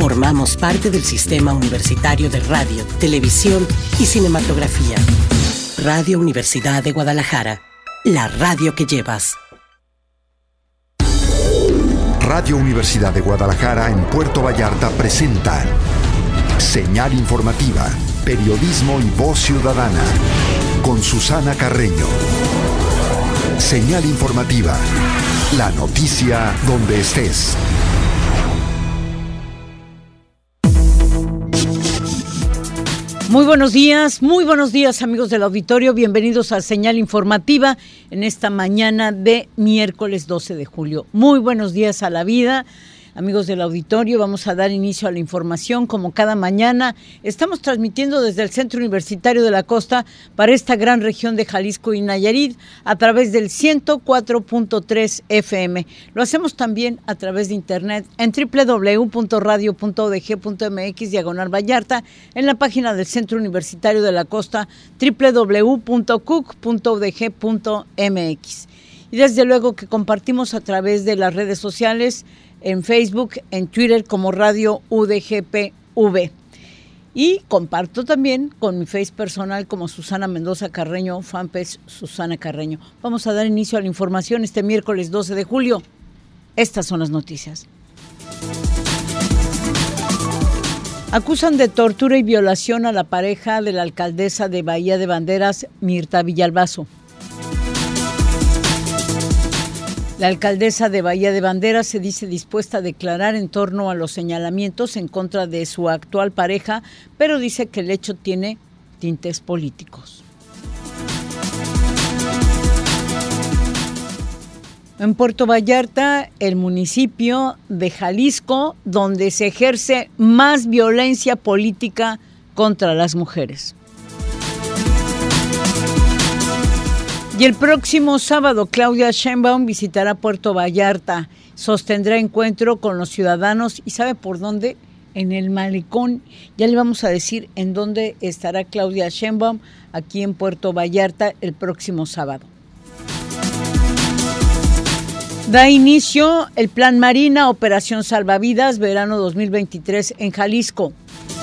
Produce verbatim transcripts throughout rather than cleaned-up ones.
Formamos parte del Sistema Universitario de Radio, Televisión y Cinematografía. Radio Universidad de Guadalajara, la radio que llevas. Radio Universidad de Guadalajara en Puerto Vallarta presenta Señal Informativa, Periodismo y Voz Ciudadana, con Susana Carreño. Señal Informativa, la noticia donde estés. Muy buenos días, muy buenos días amigos del auditorio, bienvenidos a Señal Informativa en esta mañana de miércoles doce de julio. Muy buenos días a la vida, amigos del auditorio, vamos a dar inicio a la información como cada mañana. Estamos transmitiendo desde el Centro Universitario de la Costa para esta gran región de Jalisco y Nayarit a través del ciento cuatro punto tres F M. Lo hacemos también a través de internet en doble u doble u doble u punto radio punto u d g punto m x diagonal Vallarta, en la página del Centro Universitario de la Costa doble u doble u doble u punto c u c punto u d g punto m x. Y desde luego que compartimos a través de las redes sociales, en Facebook, en Twitter como Radio U D G P V. Y comparto también con mi face personal como Susana Mendoza Carreño, fanpage Susana Carreño. Vamos a dar inicio a la información este miércoles doce de julio. Estas son las noticias. Acusan de tortura y violación a la pareja de la alcaldesa de Bahía de Banderas, Mirta Villalbazo. La alcaldesa de Bahía de Banderas se dice dispuesta a declarar en torno a los señalamientos en contra de su actual pareja, pero dice que el hecho tiene tintes políticos. En Puerto Vallarta, el municipio de Jalisco, donde se ejerce más violencia política contra las mujeres. Y el próximo sábado, Claudia Sheinbaum visitará Puerto Vallarta, sostendrá encuentro con los ciudadanos y ¿sabe por dónde? En el Malecón. Ya le vamos a decir en dónde estará Claudia Sheinbaum, aquí en Puerto Vallarta, el próximo sábado. Da inicio el Plan Marina, Operación Salvavidas, verano dos mil veintitrés en Jalisco.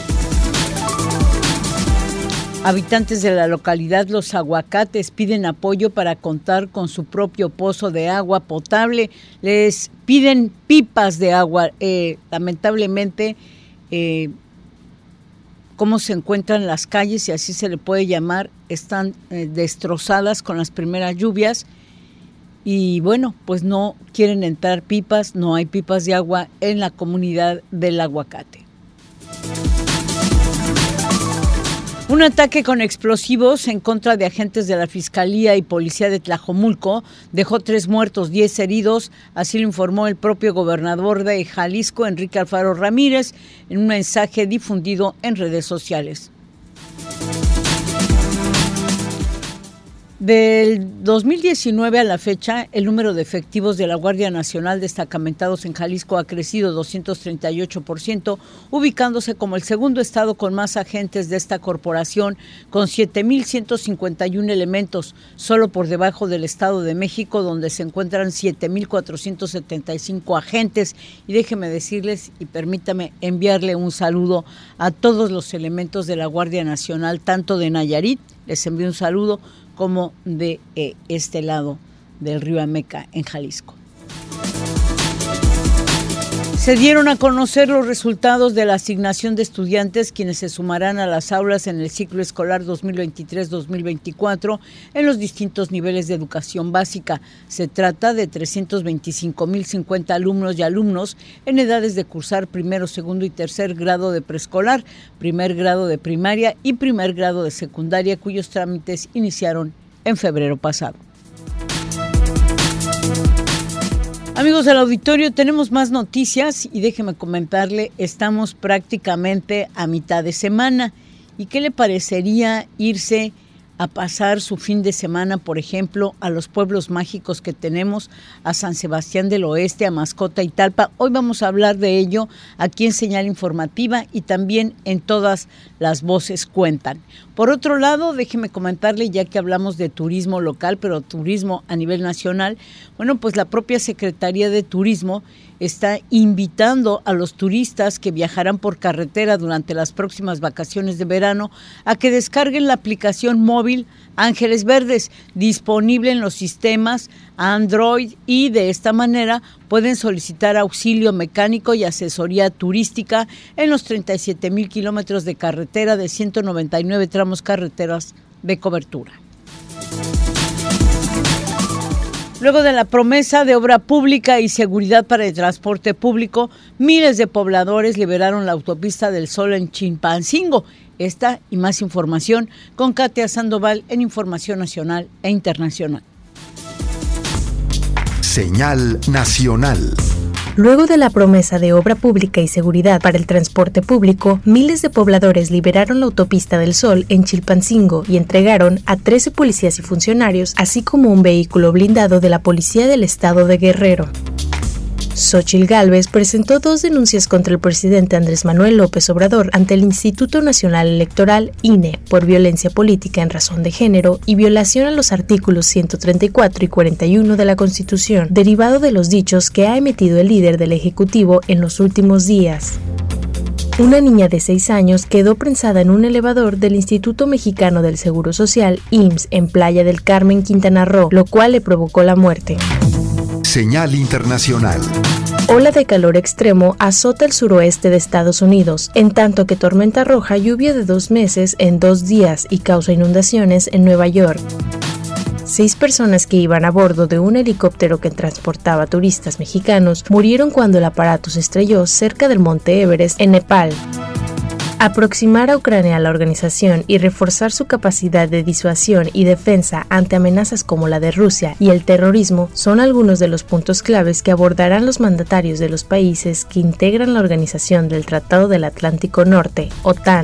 Habitantes de la localidad Los Aguacates piden apoyo para contar con su propio pozo de agua potable. Les piden pipas de agua. Eh, lamentablemente, eh, cómo se encuentran las calles, si así se le puede llamar, están eh, destrozadas con las primeras lluvias. Y bueno, pues no quieren entrar pipas, no hay pipas de agua en la comunidad del Aguacate. Un ataque con explosivos en contra de agentes de la Fiscalía y Policía de Tlajomulco dejó tres muertos, diez heridos, así lo informó el propio gobernador de Jalisco, Enrique Alfaro Ramírez, en un mensaje difundido en redes sociales. Del dos mil diecinueve a la fecha, el número de efectivos de la Guardia Nacional destacamentados en Jalisco ha crecido doscientos treinta y ocho por ciento, ubicándose como el segundo estado con más agentes de esta corporación, con siete mil ciento cincuenta y uno elementos, solo por debajo del Estado de México, donde se encuentran siete mil cuatrocientos setenta y cinco agentes. Y déjeme decirles, y permítame enviarle un saludo a todos los elementos de la Guardia Nacional, tanto de Nayarit, les envío un saludo, como de eh, este lado del río Ameca, en Jalisco. Se dieron a conocer los resultados de la asignación de estudiantes quienes se sumarán a las aulas en el ciclo escolar dos mil veintitrés dos mil veinticuatro en los distintos niveles de educación básica. Se trata de trescientos veinticinco mil cincuenta alumnos y alumnos en edades de cursar primero, segundo y tercer grado de preescolar, primer grado de primaria y primer grado de secundaria, cuyos trámites iniciaron en febrero pasado. Amigos del auditorio, tenemos más noticias y déjeme comentarle, estamos prácticamente a mitad de semana. ¿Y qué le parecería irse a pasar su fin de semana, por ejemplo, a los pueblos mágicos que tenemos, a San Sebastián del Oeste, a Mascota y Talpa? Hoy vamos a hablar de ello aquí en Señal Informativa y también en Todas las Voces Cuentan. Por otro lado, déjeme comentarle, ya que hablamos de turismo local, pero turismo a nivel nacional, bueno, pues la propia Secretaría de Turismo está invitando a los turistas que viajarán por carretera durante las próximas vacaciones de verano a que descarguen la aplicación móvil Ángeles Verdes, disponible en los sistemas Android, y de esta manera pueden solicitar auxilio mecánico y asesoría turística en los treinta y siete mil kilómetros de carretera de ciento noventa y nueve tramos carreteras de cobertura. Luego de la promesa de obra pública y seguridad para el transporte público, miles de pobladores liberaron la autopista del Sol en Chilpancingo. Esta y más información con Katia Sandoval en Información Nacional e Internacional. Señal nacional. Luego de la promesa de obra pública y seguridad para el transporte público, miles de pobladores liberaron la autopista del Sol en Chilpancingo y entregaron a trece policías y funcionarios, así como un vehículo blindado de la Policía del Estado de Guerrero. Xóchitl Gálvez presentó dos denuncias contra el presidente Andrés Manuel López Obrador ante el Instituto Nacional Electoral, I N E, por violencia política en razón de género y violación a los artículos ciento treinta y cuatro y cuarenta y uno de la Constitución, derivado de los dichos que ha emitido el líder del Ejecutivo en los últimos días. Una niña de seis años quedó prensada en un elevador del Instituto Mexicano del Seguro Social, I M S S, en Playa del Carmen, Quintana Roo, lo cual le provocó la muerte. Señal internacional. Ola de calor extremo azota el suroeste de Estados Unidos, en tanto que tormenta roja lluvia de dos meses en dos días y causa inundaciones en Nueva York. Seis personas que iban a bordo de un helicóptero que transportaba turistas mexicanos murieron cuando el aparato se estrelló cerca del monte Everest, en Nepal. Aproximar a Ucrania a la organización y reforzar su capacidad de disuasión y defensa ante amenazas como la de Rusia y el terrorismo son algunos de los puntos claves que abordarán los mandatarios de los países que integran la Organización del Tratado del Atlántico Norte, OTAN.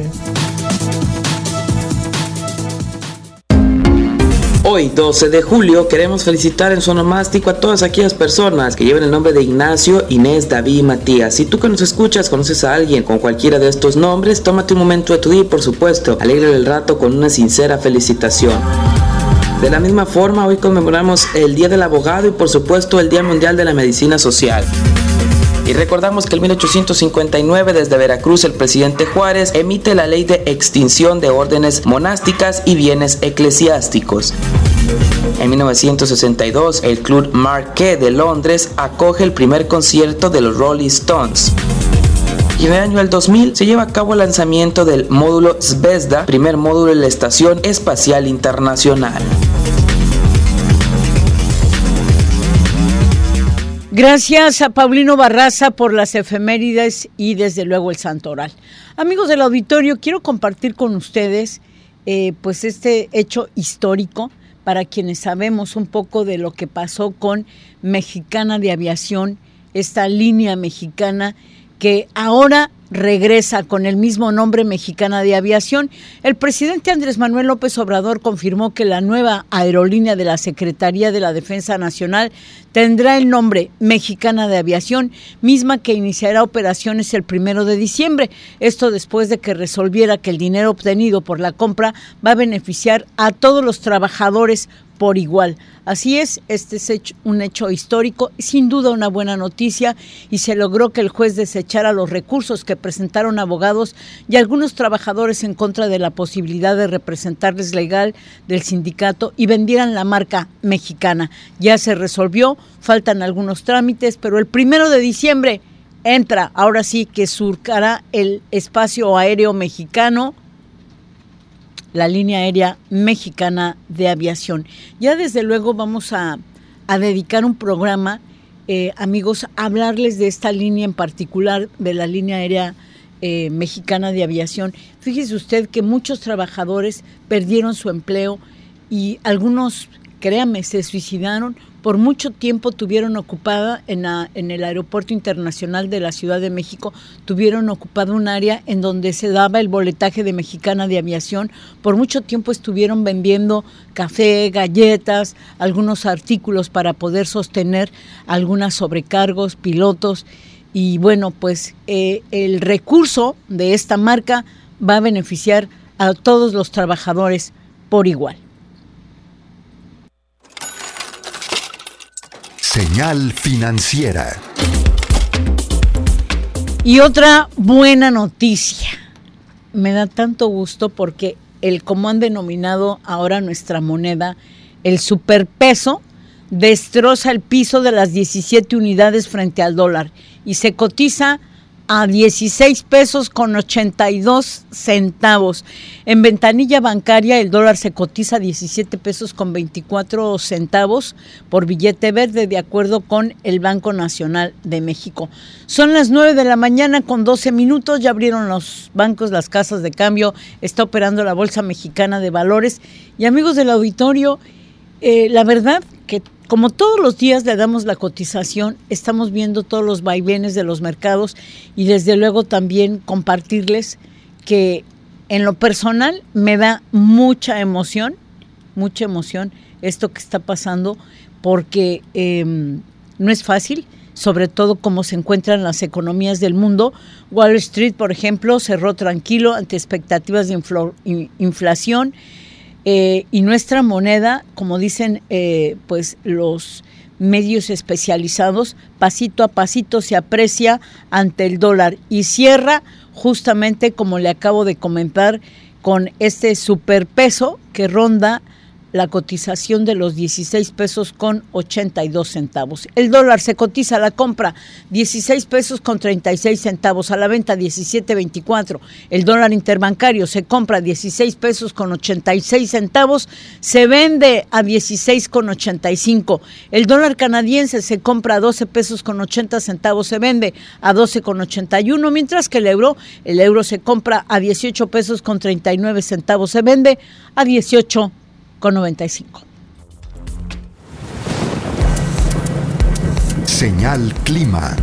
Hoy, doce de julio, queremos felicitar en su onomástico a todas aquellas personas que llevan el nombre de Ignacio, Inés, David y Matías. Si tú que nos escuchas conoces a alguien con cualquiera de estos nombres, tómate un momento de tu día y, por supuesto, alégrale el rato con una sincera felicitación. De la misma forma, hoy conmemoramos el Día del Abogado y, por supuesto, el Día Mundial de la Medicina Social. Y recordamos que en mil ochocientos cincuenta y nueve, desde Veracruz, el presidente Juárez emite la ley de extinción de órdenes monásticas y bienes eclesiásticos. En mil novecientos sesenta y dos, el Club Marquee de Londres acoge el primer concierto de los Rolling Stones. Y en el año del dos mil se lleva a cabo el lanzamiento del módulo Zvezda, primer módulo de la Estación Espacial Internacional. Gracias a Paulino Barraza por las efemérides y desde luego el santoral. Amigos del auditorio, quiero compartir con ustedes eh, pues este hecho histórico para quienes sabemos un poco de lo que pasó con Mexicana de Aviación, esta línea mexicana que ahora regresa con el mismo nombre, Mexicana de Aviación. El presidente Andrés Manuel López Obrador confirmó que la nueva aerolínea de la Secretaría de la Defensa Nacional tendrá el nombre Mexicana de Aviación, misma que iniciará operaciones el primero de diciembre. Esto después de que resolviera que el dinero obtenido por la compra va a beneficiar a todos los trabajadores por igual. Así es, este es hecho, un hecho histórico, sin duda una buena noticia, y se logró que el juez desechara los recursos que presentaron abogados y algunos trabajadores en contra de la posibilidad de representarles legal del sindicato y vendieran la marca mexicana. Ya se resolvió, faltan algunos trámites, pero el primero de diciembre entra, ahora sí que surcará el espacio aéreo mexicano, la línea aérea Mexicana de Aviación. Ya desde luego vamos a, a dedicar un programa, eh, amigos, a hablarles de esta línea en particular, de la línea aérea eh, Mexicana de Aviación. Fíjese usted que muchos trabajadores perdieron su empleo y algunos, créame, se suicidaron. Por mucho tiempo tuvieron ocupada en, la, en el Aeropuerto Internacional de la Ciudad de México, tuvieron ocupado un área en donde se daba el boletaje de Mexicana de Aviación. Por mucho tiempo estuvieron vendiendo café, galletas, algunos artículos para poder sostener algunos sobrecargos, pilotos. Y bueno, pues eh, el recurso de esta marca va a beneficiar a todos los trabajadores por igual. Señal financiera. Y otra buena noticia. Me da tanto gusto porque el, como han denominado ahora nuestra moneda, el superpeso, destroza el piso de las diecisiete unidades frente al dólar y se cotiza a dieciséis pesos con ochenta y dos centavos. En ventanilla bancaria el dólar se cotiza a diecisiete pesos con veinticuatro centavos por billete verde, de acuerdo con el Banco Nacional de México. Son las nueve de la mañana con doce minutos, ya abrieron los bancos, las casas de cambio, está operando la Bolsa Mexicana de Valores. Y amigos del auditorio, eh, la verdad que como todos los días le damos la cotización, estamos viendo todos los vaivenes de los mercados y desde luego también compartirles que en lo personal me da mucha emoción, mucha emoción esto que está pasando porque eh, no es fácil, sobre todo cómo se encuentran las economías del mundo. Wall Street, por ejemplo, cerró tranquilo ante expectativas de inflo, inflación. Eh, y nuestra moneda, como dicen eh, pues los medios especializados, pasito a pasito se aprecia ante el dólar y cierra justamente como le acabo de comentar con este superpeso que ronda la cotización de los dieciséis pesos con ochenta y dos centavos. El dólar se cotiza a la compra dieciséis pesos con treinta y seis centavos, a la venta diecisiete veinticuatro. El dólar interbancario se compra dieciséis pesos con ochenta y seis centavos, se vende a dieciséis con ochenta y cinco. El dólar canadiense se compra a doce pesos con ochenta centavos, se vende a doce con ochenta y uno, mientras que el euro, el euro se compra a dieciocho pesos con treinta y nueve centavos, se vende a dieciocho con noventa y cinco. Señal Clima.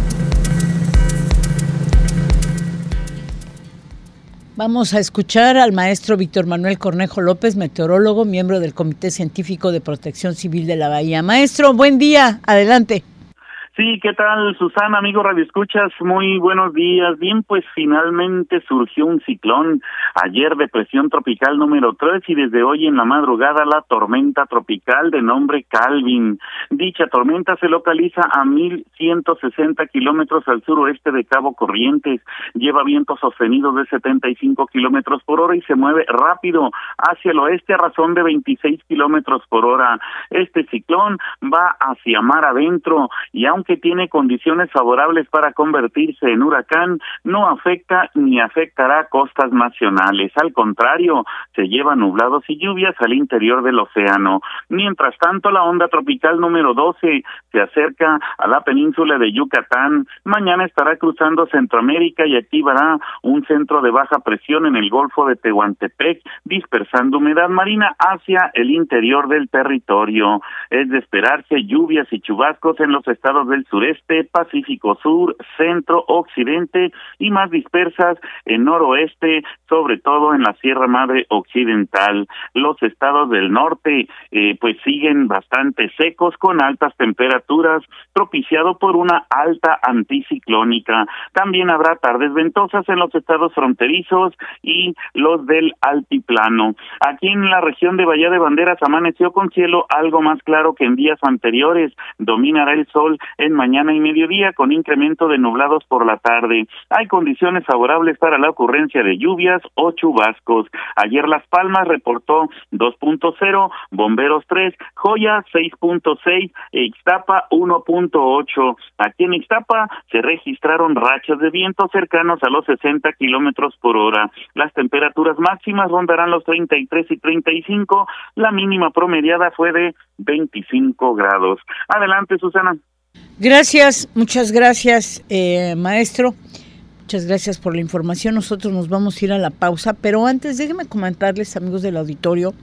Vamos a escuchar al maestro Víctor Manuel Cornejo López, meteorólogo, miembro del Comité Científico de Protección Civil de la Bahía. Maestro, buen día, adelante. Sí, ¿qué tal, Susana, amigo Radio Escuchas? Muy buenos días. Bien, pues finalmente surgió un ciclón. Ayer depresión tropical número tres y desde hoy en la madrugada la tormenta tropical de nombre Calvin. Dicha tormenta se localiza a mil ciento sesenta kilómetros al suroeste de Cabo Corrientes. Lleva vientos sostenidos de setenta y cinco kilómetros por hora y se mueve rápido hacia el oeste a razón de veintiséis kilómetros por hora. Este ciclón va hacia mar adentro y aunque que tiene condiciones favorables para convertirse en huracán, no afecta ni afectará costas nacionales. Al contrario, se lleva nublados y lluvias al interior del océano. Mientras tanto, la onda tropical número doce se acerca a la península de Yucatán. Mañana estará cruzando Centroamérica y activará un centro de baja presión en el Golfo de Tehuantepec, dispersando humedad marina hacia el interior del territorio. Es de esperarse lluvias y chubascos en los estados del sureste, Pacífico Sur, Centro, Occidente y más dispersas en noroeste, sobre todo en la Sierra Madre Occidental. Los estados del norte eh, pues siguen bastante secos con altas temperaturas, propiciado por una alta anticiclónica. También habrá tardes ventosas en los estados fronterizos y los del altiplano. Aquí en la región de Bahía de Banderas amaneció con cielo algo más claro que en días anteriores. Dominará el sol en mañana y mediodía con incremento de nublados por la tarde. Hay condiciones favorables para la ocurrencia de lluvias o chubascos. Ayer Las Palmas reportó dos punto cero, Bomberos tres, Joya seis punto seis e Ixtapa uno punto ocho. Aquí en Ixtapa se registraron rachas de viento cercanos a los sesenta kilómetros por hora. Las temperaturas máximas rondarán los treinta y tres y treinta y cinco. La mínima promediada fue de veinticinco grados. Adelante, Susana. Gracias, muchas gracias, eh, maestro. Muchas gracias por la información. Nosotros nos vamos a ir a la pausa, pero antes déjenme comentarles, amigos del auditorio,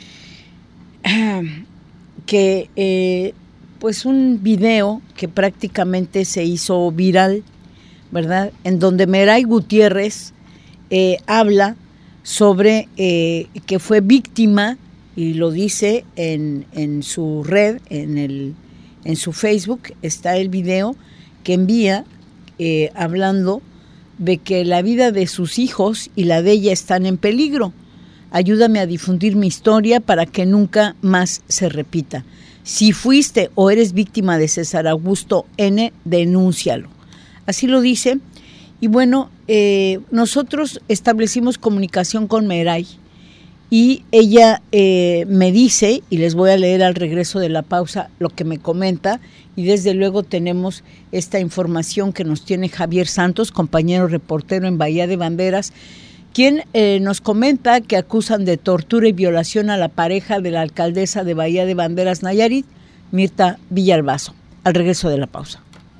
que eh, pues un video que prácticamente se hizo viral, ¿verdad? En donde Meray Gutiérrez eh, habla sobre eh, que fue víctima, y lo dice en, en su red, en el en su Facebook, está el video que envía eh, hablando de que la vida de sus hijos y la de ella están en peligro. Ayúdame a difundir mi historia para que nunca más se repita. Si fuiste o eres víctima de César Augusto N., denúncialo. Así lo dice. Y bueno, eh, nosotros establecimos comunicación con Meray y ella eh, me dice, y les voy a leer al regreso de la pausa lo que me comenta, y desde luego tenemos esta información que nos tiene Javier Santos, compañero reportero en Bahía de Banderas, quien eh, nos comenta que acusan de tortura y violación a la pareja de la alcaldesa de Bahía de Banderas, Nayarit, Mirta Villalbazo. Al regreso de la pausa.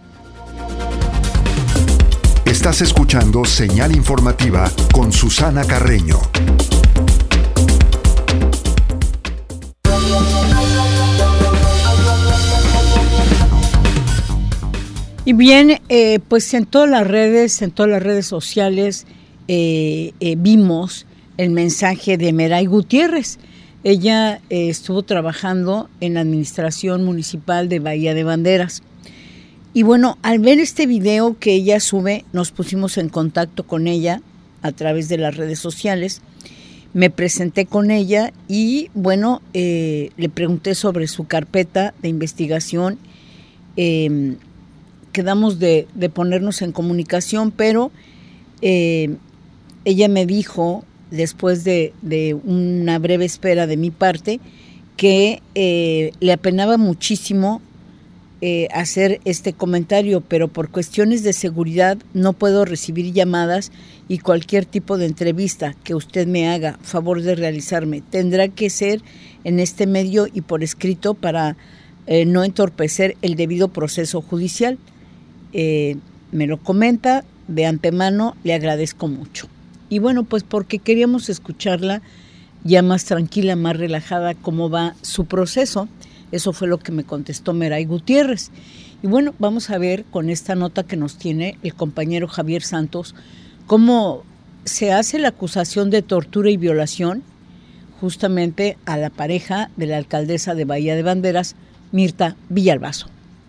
Estás escuchando Señal Informativa con Susana Carreño. Y bien, eh, pues en todas las redes, en todas las redes sociales eh, eh, vimos el mensaje de Meray Gutiérrez. Ella eh, estuvo trabajando en la administración municipal de Bahía de Banderas. Y bueno, al ver este video que ella sube, nos pusimos en contacto con ella a través de las redes sociales. Me presenté con ella y bueno, eh, le pregunté sobre su carpeta de investigación. Eh, quedamos de, de ponernos en comunicación, pero eh, ella me dijo, después de, de una breve espera de mi parte, que eh, le apenaba muchísimo Eh, hacer este comentario, pero por cuestiones de seguridad no puedo recibir llamadas y cualquier tipo de entrevista que usted me haga favor de realizarme tendrá que ser en este medio y por escrito para eh, no entorpecer el debido proceso judicial. Eh, me lo comenta de antemano, le agradezco mucho. Y bueno, pues porque queríamos escucharla ya más tranquila, más relajada, cómo va su proceso. Eso fue lo que me contestó Meray Gutiérrez. Y bueno, vamos a ver con esta nota que nos tiene el compañero Javier Santos, cómo se hace la acusación de tortura y violación justamente a la pareja de la alcaldesa de Bahía de Banderas, Mirta Villalbazo.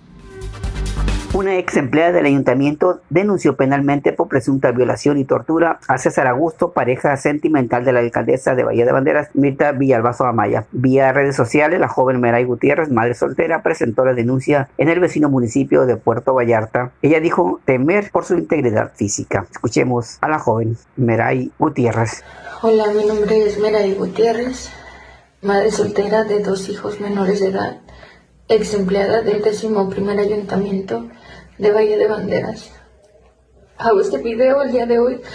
Una ex empleada del ayuntamiento denunció penalmente por presunta violación y tortura a César Augusto, pareja sentimental de la alcaldesa de Bahía de Banderas, Mirta Villalbazo Amaya. Vía redes sociales, la joven Meray Gutiérrez, madre soltera, presentó la denuncia en el vecino municipio de Puerto Vallarta. Ella dijo temer por su integridad física. Escuchemos a la joven Meray Gutiérrez. Hola, mi nombre es Meray Gutiérrez, madre soltera de dos hijos menores de edad, ex empleada del décimo primer ayuntamiento de Bahía de Banderas. Hago este video el día de hoy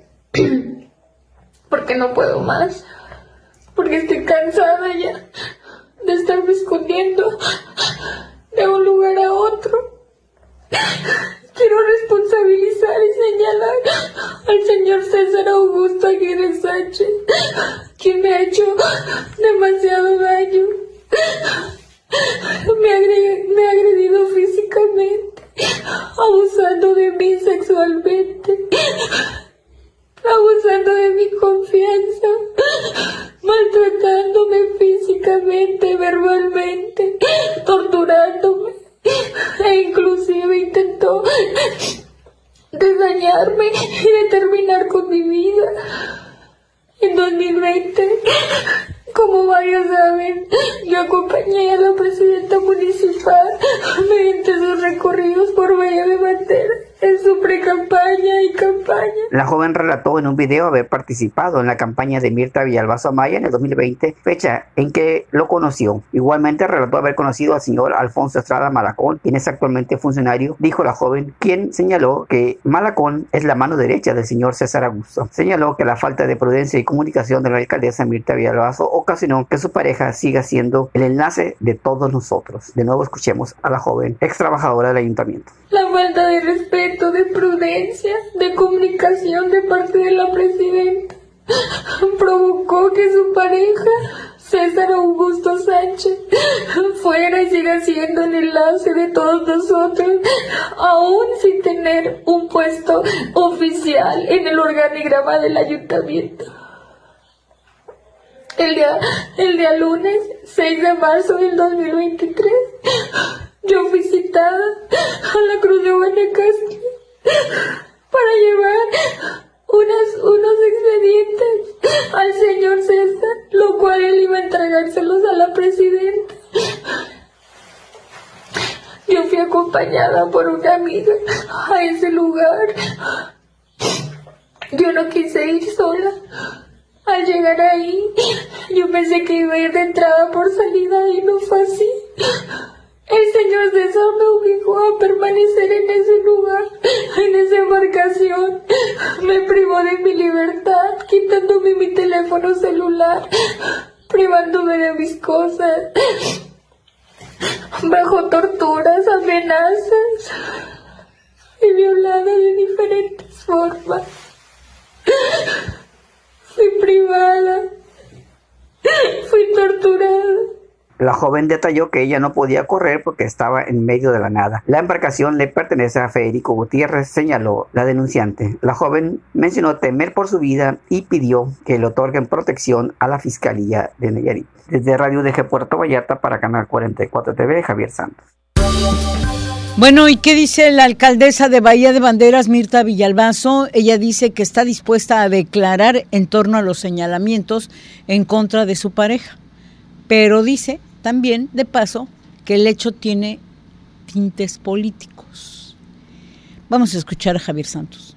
porque no puedo más, porque estoy cansada ya de estarme escondiendo de un lugar a otro. Quiero responsabilizar y señalar al señor César Augusto Aguirre Sánchez, quien me ha hecho demasiado daño. Me ha, me ha agredido físicamente, abusando de mí sexualmente, abusando de mi confianza, maltratándome físicamente, verbalmente, torturándome, e inclusive intentó de dañarme y de terminar con mi vida. En dos mil veinte, como varios saben, yo acompañé a la presidenta municipal mediante sus recorridos por Bahía de Banderas en su pre-campaña y campaña. La joven relató en un video haber participado en la campaña de Mirta Villalbazo Amaya en el dos mil veinte, fecha en que lo conoció. Igualmente relató haber conocido al señor Alfonso Estrada Malacón, quien es actualmente funcionario, dijo la joven, quien señaló que Malacón es la mano derecha del señor César Augusto. Señaló que la falta de prudencia y comunicación de la alcaldesa Mirta Villalbazo ocasionó que su pareja siga siendo el enlace de todos nosotros. De nuevo escuchemos a la joven ex trabajadora del ayuntamiento. La falta de respeto, de prudencia, de comunicación de parte de la presidenta provocó que su pareja, César Augusto Sánchez, fuera y siga siendo el enlace de todos nosotros, aún sin tener un puesto oficial en el organigrama del ayuntamiento. El día, el día lunes seis de marzo del dos mil veintitrés, yo fui citada a la Cruz de Guanacaste para llevar unas, unos expedientes al señor César, lo cual él iba a entregárselos a la presidenta. Yo fui acompañada por una amiga a ese lugar Yo no quise ir sola. Al llegar ahí, yo pensé que iba a ir de entrada por salida y no fue así. El señor César me obligó a permanecer en ese lugar, en esa embarcación. Me privó de mi libertad, quitándome mi teléfono celular, privándome de mis cosas, bajo torturas, amenazas y violada de diferentes formas. Fui privada, fui torturada. La joven detalló que ella no podía correr porque estaba en medio de la nada. La embarcación le pertenece a Federico Gutiérrez, señaló la denunciante. La joven mencionó temer por su vida y pidió que le otorguen protección a la Fiscalía de Nayarit. Desde Radio D G Puerto Vallarta para Canal cuarenta y cuatro T V, Javier Santos. Bueno, ¿y qué dice la alcaldesa de Bahía de Banderas, Mirta Villalbazo? Ella dice que está dispuesta a declarar en torno a los señalamientos en contra de su pareja, pero dice también, de paso, que el hecho tiene tintes políticos. Vamos a escuchar a Javier Santos.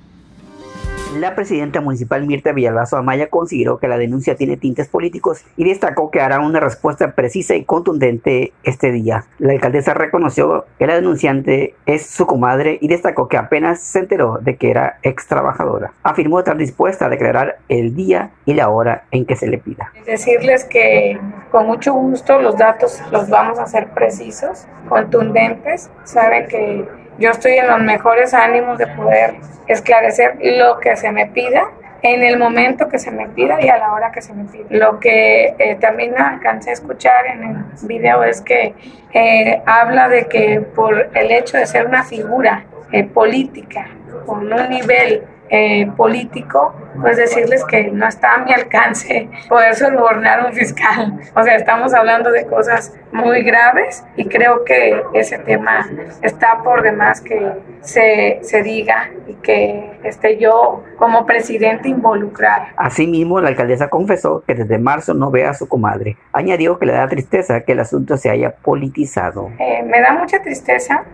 La presidenta municipal Mirta Villalbazo Amaya consideró que la denuncia tiene tintes políticos y destacó que hará una respuesta precisa y contundente este día. La alcaldesa reconoció que la denunciante es su comadre y destacó que apenas se enteró de que era ex trabajadora. Afirmó estar dispuesta a declarar el día y la hora en que se le pida. Decirles que con mucho gusto los datos los vamos a hacer precisos, contundentes. Saben que yo estoy en los mejores ánimos de poder esclarecer lo que se me pida, en el momento que se me pida y a la hora que se me pida. Lo que eh, también alcancé a escuchar en el video es que eh, habla de que por el hecho de ser una figura eh, política, con un nivel eh, político, pues decirles que no está a mi alcance poder sobornar un fiscal. O sea, estamos hablando de cosas muy graves y creo que ese tema está por demás que se, se diga y que esté yo como presidente involucrada. Asimismo, la alcaldesa confesó que desde marzo no ve a su comadre. Añadió que le da tristeza que el asunto se haya politizado. Eh, me da mucha tristeza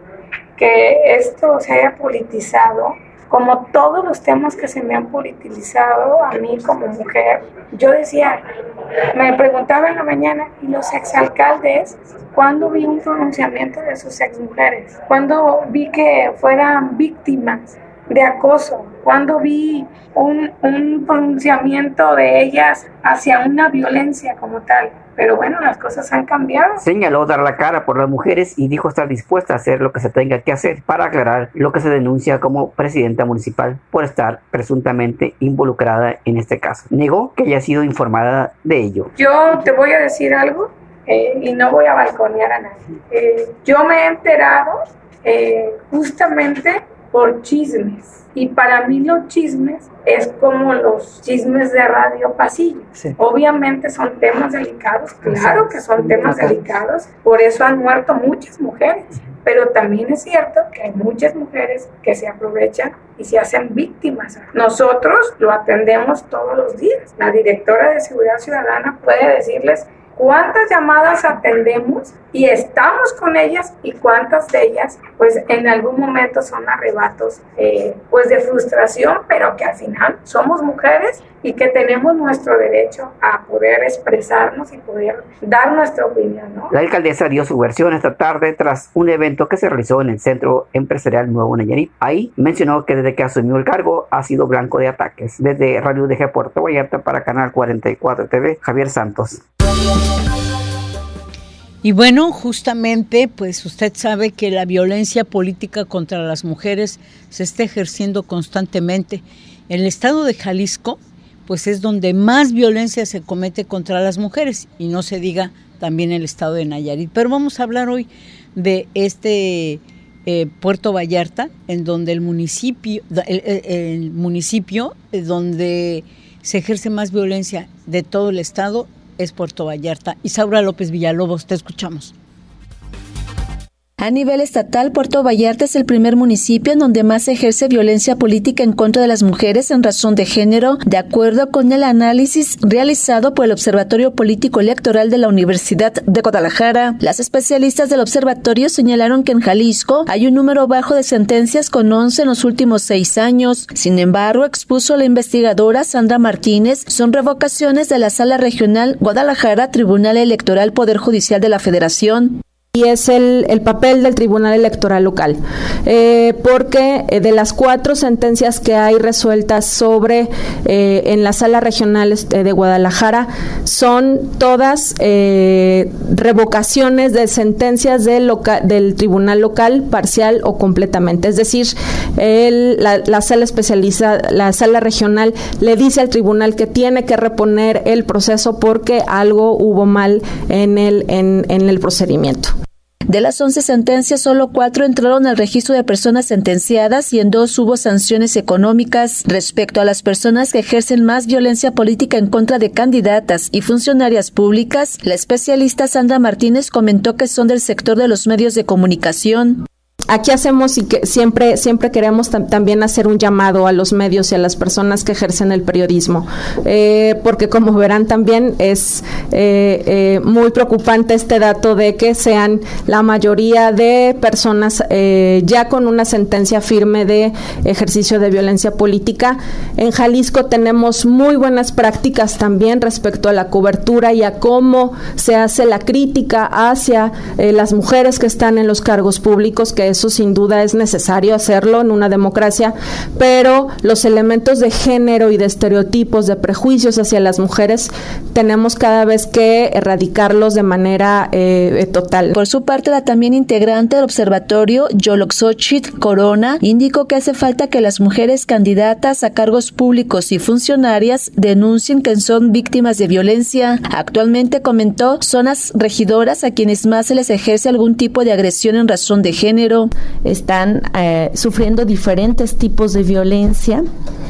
que esto se haya politizado, como todos los temas que se me han politizado a mí como mujer. Yo decía, me preguntaba en la mañana, ¿y los exalcaldes? ¿Cuándo vi un pronunciamiento de sus exmujeres? ¿Cuándo vi que fueran víctimas de acoso? ¿Cuándo vi un, un pronunciamiento de ellas hacia una violencia como tal? Pero bueno, las cosas han cambiado. Señaló dar la cara por las mujeres y dijo estar dispuesta a hacer lo que se tenga que hacer para aclarar lo que se denuncia como presidenta municipal por estar presuntamente involucrada en este caso. Negó que haya sido informada de ello. Yo te voy a decir algo eh, y no voy a balconear a nadie. Eh, yo me he enterado eh, justamente por chismes. Y para mí los chismes es como los chismes de radio pasillo. Sí. Obviamente son temas delicados, claro que son temas delicados, por eso han muerto muchas mujeres. Pero también es cierto que hay muchas mujeres que se aprovechan y se hacen víctimas. Nosotros lo atendemos todos los días. La directora de Seguridad Ciudadana puede decirles cuántas llamadas atendemos y estamos con ellas y cuántas de ellas pues en algún momento son arrebatos eh, pues de frustración, pero que al final somos mujeres y que tenemos nuestro derecho a poder expresarnos y poder dar nuestra opinión, ¿no? La alcaldesa dio su versión esta tarde tras un evento que se realizó en el Centro Empresarial Nuevo Nayarit. Ahí mencionó que desde que asumió el cargo ha sido blanco de ataques. Desde Radio D G Puerto Vallarta para Canal cuarenta y cuatro T V, Javier Santos. Y bueno, justamente, pues usted sabe que la violencia política contra las mujeres se está ejerciendo constantemente. En el estado de Jalisco, pues es donde más violencia se comete contra las mujeres, y no se diga también el estado de Nayarit. Pero vamos a hablar hoy de este eh, Puerto Vallarta, en donde el municipio, el, el, el municipio donde se ejerce más violencia de todo el estado es Puerto Vallarta. Isaura López Villalobos, te escuchamos. A nivel estatal, Puerto Vallarta es el primer municipio en donde más se ejerce violencia política en contra de las mujeres en razón de género, de acuerdo con el análisis realizado por el Observatorio Político Electoral de la Universidad de Guadalajara. Las especialistas del observatorio señalaron que en Jalisco hay un número bajo de sentencias con once en los últimos seis años. Sin embargo, expuso la investigadora Sandra Martínez, son revocaciones de la Sala Regional Guadalajara, Tribunal Electoral, Poder Judicial de la Federación. Y es el, el papel del Tribunal Electoral local, eh, porque eh, de las cuatro sentencias que hay resueltas sobre eh, en la Sala Regional eh, de Guadalajara, son todas eh, revocaciones de sentencias del, loca, del Tribunal local, parcial o completamente. Es decir, el, la, la sala especializada, la Sala Regional le dice al Tribunal que tiene que reponer el proceso porque algo hubo mal en el, en, en el procedimiento. De las once sentencias, solo cuatro entraron al registro de personas sentenciadas y en dos hubo sanciones económicas. Respecto a las personas que ejercen más violencia política en contra de candidatas y funcionarias públicas, la especialista Sandra Martínez comentó que son del sector de los medios de comunicación. Aquí hacemos y que siempre siempre queremos tam- también hacer un llamado a los medios y a las personas que ejercen el periodismo, eh, porque como verán también es eh, eh, muy preocupante este dato de que sean la mayoría de personas eh, ya con una sentencia firme de ejercicio de violencia política. En Jalisco tenemos muy buenas prácticas también respecto a la cobertura y a cómo se hace la crítica hacia eh, las mujeres que están en los cargos públicos, que eso sin duda es necesario hacerlo en una democracia, pero los elementos de género y de estereotipos, de prejuicios hacia las mujeres, tenemos cada vez que erradicarlos de manera eh, total. Por su parte, la también integrante del observatorio, Yoloxochitl Corona, indicó que hace falta que las mujeres candidatas a cargos públicos y funcionarias denuncien que son víctimas de violencia. Actualmente, comentó, son las regidoras a quienes más se les ejerce algún tipo de agresión en razón de género. Están eh, sufriendo diferentes tipos de violencia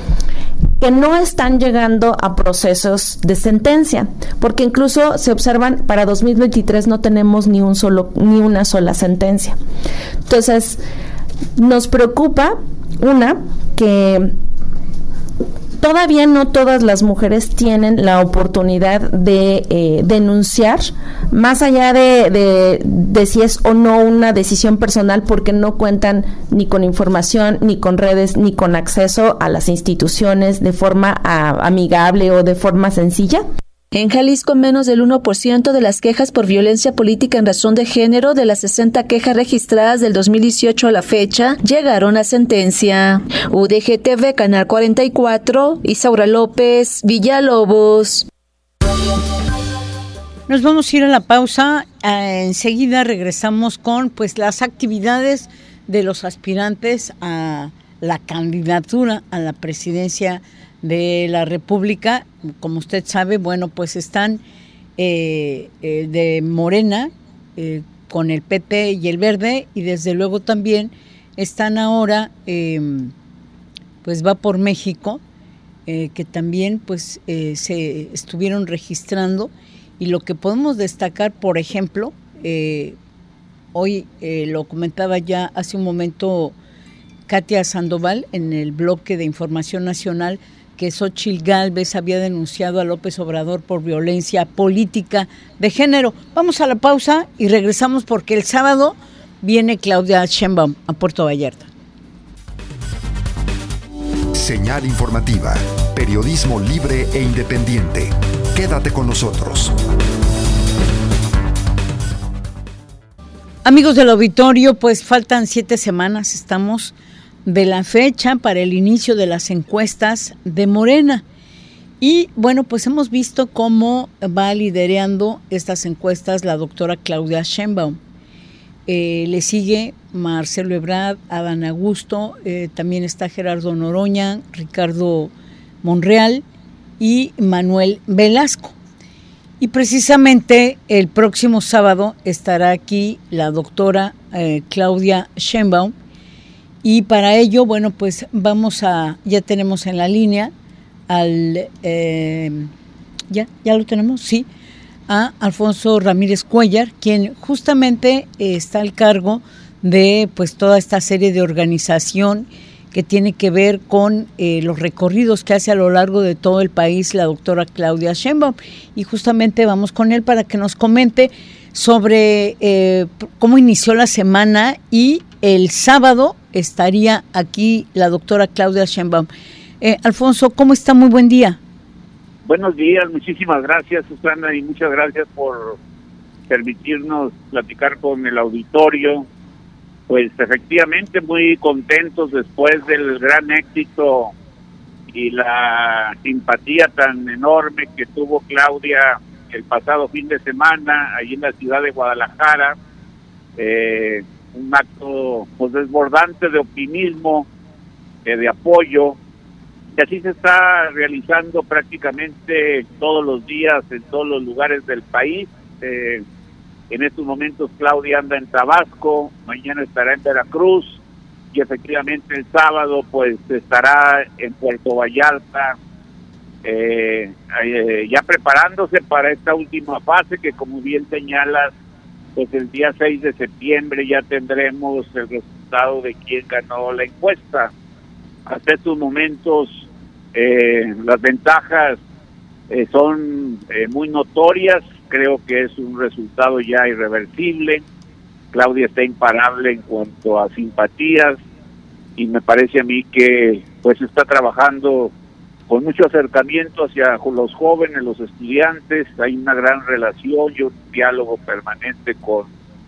que no están llegando a procesos de sentencia, porque incluso se observan para dos mil veintitrés no tenemos ni un solo ni una sola sentencia. Entonces, nos preocupa una que todavía no todas las mujeres tienen la oportunidad de eh, denunciar, más allá de, de, de si es o no una decisión personal, porque no cuentan ni con información, ni con redes, ni con acceso a las instituciones de forma a, amigable o de forma sencilla. En Jalisco, menos del uno por ciento de las quejas por violencia política en razón de género de las sesenta quejas registradas del dos mil dieciocho a la fecha llegaron a sentencia. U D G T V, Canal cuarenta y cuatro, Isaura López, Villalobos. Nos vamos a ir a la pausa. Eh, enseguida regresamos con pues las actividades de los aspirantes a la candidatura a la presidencia de la República. Como usted sabe, bueno, pues están eh, eh, de Morena eh, con el P T y el Verde, y desde luego también están ahora, eh, pues va por México, eh, que también pues eh, se estuvieron registrando, y lo que podemos destacar, por ejemplo, eh, hoy eh, lo comentaba ya hace un momento Katia Sandoval en el bloque de Información Nacional, que Xóchitl Gálvez había denunciado a López Obrador por violencia política de género. Vamos a la pausa y regresamos porque el sábado viene Claudia Sheinbaum a Puerto Vallarta. Señal informativa, periodismo libre e independiente. Quédate con nosotros. Amigos del auditorio, pues faltan siete semanas, estamos de la fecha para el inicio de las encuestas de Morena. Y bueno, pues hemos visto cómo va liderando estas encuestas la doctora Claudia Sheinbaum. Eh, le sigue Marcelo Ebrard, Adán Augusto, eh, también está Gerardo Noroña, Ricardo Monreal y Manuel Velasco. Y precisamente el próximo sábado estará aquí la doctora eh, Claudia Sheinbaum. Y para ello, bueno, pues vamos a, ya tenemos en la línea al, eh, ya, ya lo tenemos, sí, a Alfonso Ramírez Cuellar, quien justamente eh, está al cargo de pues toda esta serie de organización que tiene que ver con eh, los recorridos que hace a lo largo de todo el país la doctora Claudia Sheinbaum. Y justamente vamos con él para que nos comente sobre eh, cómo inició la semana, y el sábado estaría aquí la doctora Claudia Sheinbaum. Eh, Alfonso, ¿cómo está? Muy buen día. Buenos días, muchísimas gracias, Susana, y muchas gracias por permitirnos platicar con el auditorio. Pues efectivamente muy contentos después del gran éxito y la simpatía tan enorme que tuvo Claudia el pasado fin de semana allí en la ciudad de Guadalajara. Eh, un acto pues desbordante de optimismo, eh, de apoyo, y así se está realizando prácticamente todos los días en todos los lugares del país. Eh, En estos momentos Claudia anda en Tabasco, mañana estará en Veracruz y efectivamente el sábado pues estará en Puerto Vallarta, eh, eh, ya preparándose para esta última fase que, como bien señalas, pues el día seis de septiembre ya tendremos el resultado de quién ganó la encuesta. Hasta estos momentos eh, las ventajas eh, son eh, muy notorias. Creo que es un resultado ya irreversible. Claudia está imparable en cuanto a simpatías y me parece a mí que pues está trabajando con mucho acercamiento hacia los jóvenes, los estudiantes. Hay una gran relación y un diálogo permanente con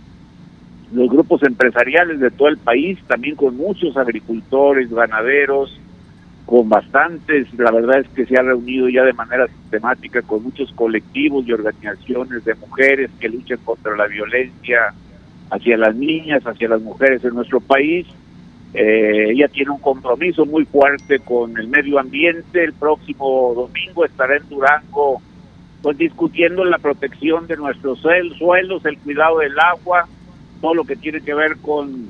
los grupos empresariales de todo el país, también con muchos agricultores, ganaderos, con bastantes. La verdad es que se ha reunido ya de manera sistemática con muchos colectivos y organizaciones de mujeres que luchan contra la violencia hacia las niñas, hacia las mujeres en nuestro país. Eh, ella tiene un compromiso muy fuerte con el medio ambiente. El próximo domingo estará en Durango pues discutiendo la protección de nuestros suelos, el cuidado del agua, todo lo que tiene que ver con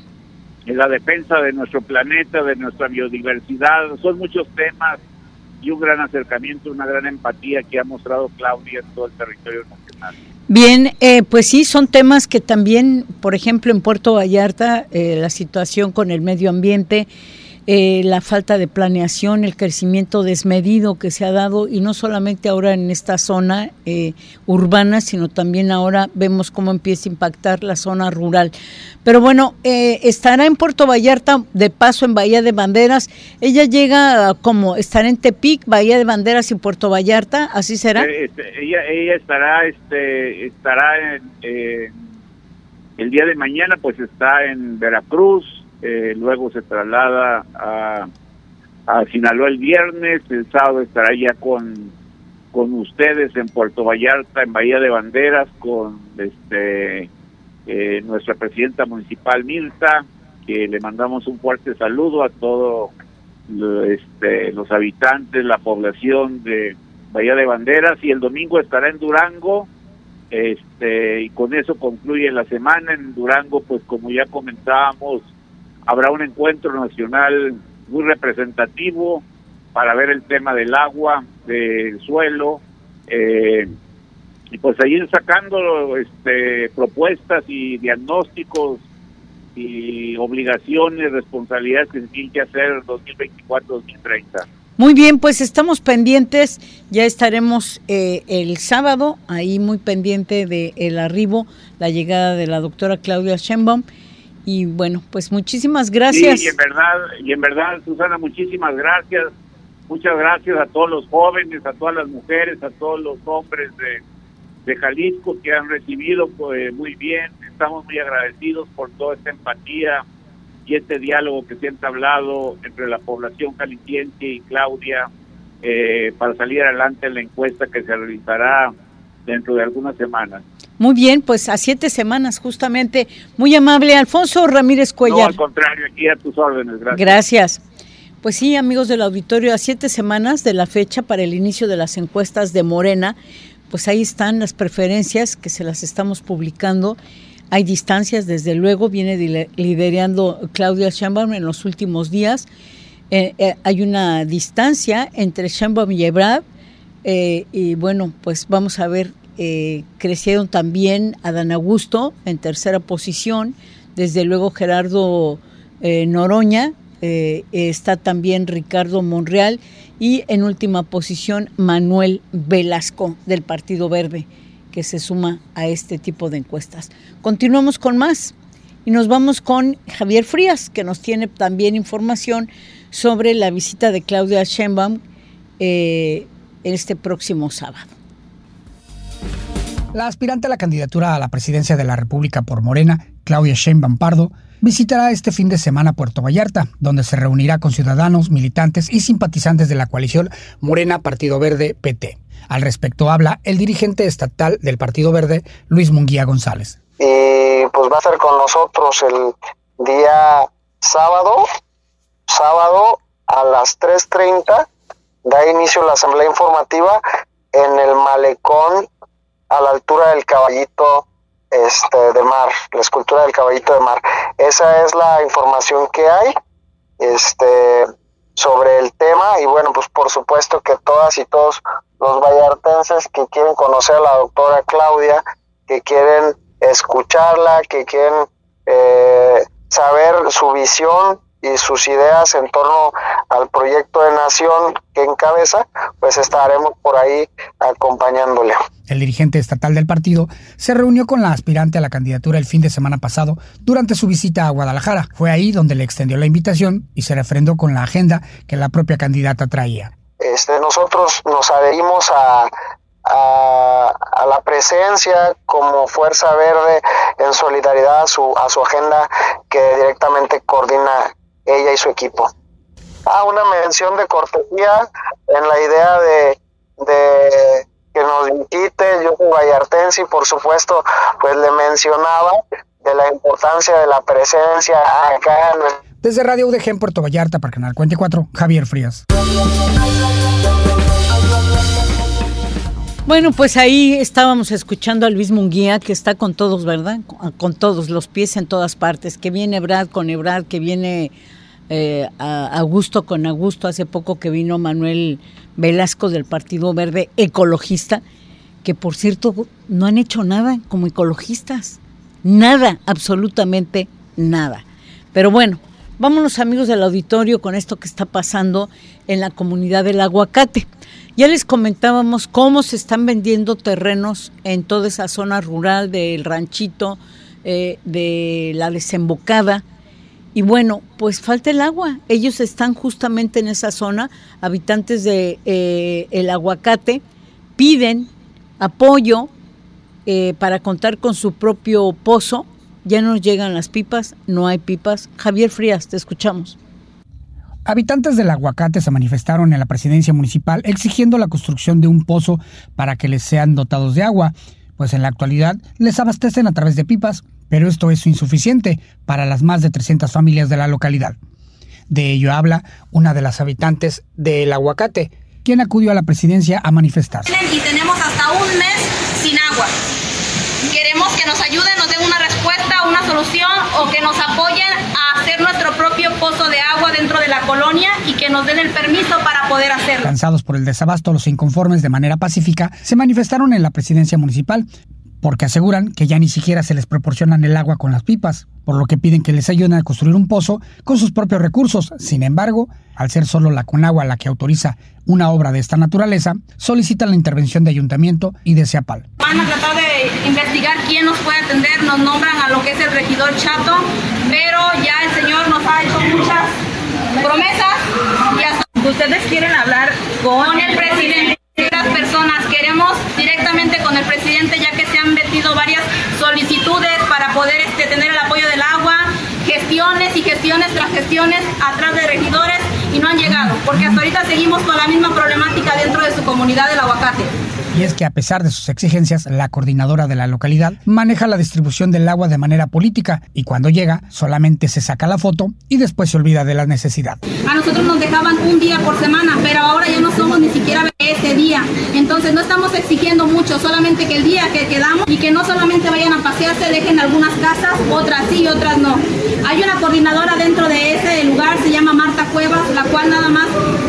la defensa de nuestro planeta, de nuestra biodiversidad. Son muchos temas y un gran acercamiento, una gran empatía que ha mostrado Claudia en todo el territorio nacional. Bien, eh, pues sí, son temas que también, por ejemplo, en Puerto Vallarta, eh, la situación con el medio ambiente, eh, la falta de planeación, el crecimiento desmedido que se ha dado, y no solamente ahora en esta zona eh, urbana, sino también ahora vemos cómo empieza a impactar la zona rural. Pero bueno, eh, estará en Puerto Vallarta, de paso en Bahía de Banderas. Ella llega como, estará en Tepic, Bahía de Banderas y Puerto Vallarta, ¿así será? Este, ella ella estará este estará en, eh, el día de mañana, pues está en Veracruz. Eh, luego se traslada a, a Sinaloa el viernes. El sábado estará ya con con ustedes en Puerto Vallarta, en Bahía de Banderas, con este eh, nuestra presidenta municipal Mirta, que le mandamos un fuerte saludo a todos este, los habitantes, la población de Bahía de Banderas. Y el domingo estará en Durango, este y con eso concluye la semana. En Durango, pues como ya comentábamos, habrá un encuentro nacional muy representativo para ver el tema del agua, del suelo, eh, y pues seguir sacando este, propuestas y diagnósticos y obligaciones, responsabilidades que se tienen que hacer dos mil veinticuatro a dos mil treinta. Muy bien, pues estamos pendientes, ya estaremos eh, el sábado ahí muy pendiente de el arribo, la llegada de la doctora Claudia Sheinbaum. Y bueno, pues muchísimas gracias. Sí, y en verdad, y en verdad, Susana, muchísimas gracias. Muchas gracias a todos los jóvenes, a todas las mujeres, a todos los hombres de, de Jalisco que han recibido pues, muy bien. Estamos muy agradecidos por toda esta empatía y este diálogo que se ha entablado entre la población jalisciense y Claudia eh, para salir adelante en la encuesta que se realizará dentro de algunas semanas. Muy bien, pues a siete semanas justamente. Muy amable, Alfonso Ramírez Cuellar. No, al contrario, aquí a tus órdenes. Gracias. Gracias. Pues sí, amigos del auditorio, a siete semanas de la fecha para el inicio de las encuestas de Morena, pues ahí están las preferencias que se las estamos publicando. Hay distancias, desde luego, viene liderando Claudia Sheinbaum en los últimos días. Eh, eh, hay una distancia entre Sheinbaum y Ebrard, eh, y bueno, pues vamos a ver. Eh, crecieron también Adán Augusto en tercera posición, desde luego Gerardo eh, Noroña, eh, está también Ricardo Monreal y en última posición Manuel Velasco del Partido Verde, que se suma a este tipo de encuestas. Continuamos con más y nos vamos con Javier Frías, que nos tiene también información sobre la visita de Claudia Sheinbaum eh, este próximo sábado. La aspirante a la candidatura a la presidencia de la República por Morena, Claudia Sheinbaum Pardo, visitará este fin de semana Puerto Vallarta, donde se reunirá con ciudadanos, militantes y simpatizantes de la coalición Morena Partido Verde P T. Al respecto habla el dirigente estatal del Partido Verde, Luis Munguía González. Y pues va a estar con nosotros el día sábado, sábado a las tres treinta, da inicio la asamblea informativa en el malecón a la altura del caballito este de mar, la escultura del caballito de mar. Esa es la información que hay este sobre el tema, y bueno, pues por supuesto que todas y todos los vallartenses que quieren conocer a la doctora Claudia, que quieren escucharla, que quieren eh, saber su visión y sus ideas en torno al proyecto de nación que encabeza, pues estaremos por ahí acompañándole. El dirigente estatal del partido se reunió con la aspirante a la candidatura el fin de semana pasado durante su visita a Guadalajara. Fue ahí donde le extendió la invitación y se refrendó con la agenda que la propia candidata traía. Este, nosotros nos adherimos a, a, a la presencia como Fuerza Verde en solidaridad a su, a su agenda que directamente coordina ella y su equipo. Ah, una mención de cortesía en la idea de, de que nos invite, yo soy vallartense y por supuesto pues le mencionaba de la importancia de la presencia acá en... Desde Radio U D G en Puerto Vallarta para Canal cuarenta y cuatro, Javier Frías. Bueno, pues ahí estábamos escuchando a Luis Munguía, que está con todos, ¿verdad? Con todos, los pies en todas partes, que viene Ebrard con Ebrard, que viene eh, a Augusto con Augusto, hace poco que vino Manuel Velasco del Partido Verde Ecologista, que por cierto no han hecho nada como ecologistas, nada, absolutamente nada. Pero bueno, vámonos amigos del auditorio con esto que está pasando en la comunidad del Aguacate. Ya les comentábamos cómo se están vendiendo terrenos en toda esa zona rural del ranchito, eh, de la desembocada. Y bueno, pues falta el agua. Ellos están justamente en esa zona, habitantes de eh, el Aguacate, piden apoyo eh, para contar con su propio pozo. Ya no llegan las pipas, no hay pipas. Javier Frías, te escuchamos. Habitantes del Aguacate se manifestaron en la presidencia municipal exigiendo la construcción de un pozo para que les sean dotados de agua, pues en la actualidad les abastecen a través de pipas, pero esto es insuficiente para las más de trescientas familias de la localidad. De ello habla una de las habitantes del Aguacate, quien acudió a la presidencia a manifestarse. Y tenemos hasta un mes sin agua. Queremos que nos ayuden, nos den una respuesta, una solución, o que nos apoyen a hacer nuestro propio pozo de agua dentro de la colonia y que nos den el permiso para poder hacerlo. Cansados por el desabasto, los inconformes de manera pacífica se manifestaron en la presidencia municipal porque aseguran que ya ni siquiera se les proporcionan el agua con las pipas, por lo que piden que les ayuden a construir un pozo con sus propios recursos. Sin embargo, al ser solo la Conagua la que autoriza una obra de esta naturaleza, solicitan la intervención de ayuntamiento y de CEAPAL. Van a tratar de investigar quién nos puede atender, nos nombran a lo que es el regidor Chato, pero ya el señor nos ha hecho muchas promesas y hasta ustedes quieren hablar con, con el presidente. Las personas queremos directamente con el presidente, ya que se han metido varias solicitudes para poder este, tener el apoyo del agua, gestiones y gestiones tras gestiones atrás de regidores y no han llegado, porque hasta ahorita seguimos con la misma problemática dentro de su comunidad del Aguacate. Y es que a pesar de sus exigencias, la coordinadora de la localidad maneja la distribución del agua de manera política y cuando llega solamente se saca la foto y después se olvida de la necesidad. A nosotros nos dejaban un día por semana, pero ahora ya no somos ni siquiera ese día. Entonces no estamos exigiendo mucho, solamente que el día que quedamos y que no solamente vayan a pasearse, dejen algunas casas, otras sí y otras no. Hay una coordinadora dentro de ese lugar, se llama Marta Cuevas, la cual nada más... Por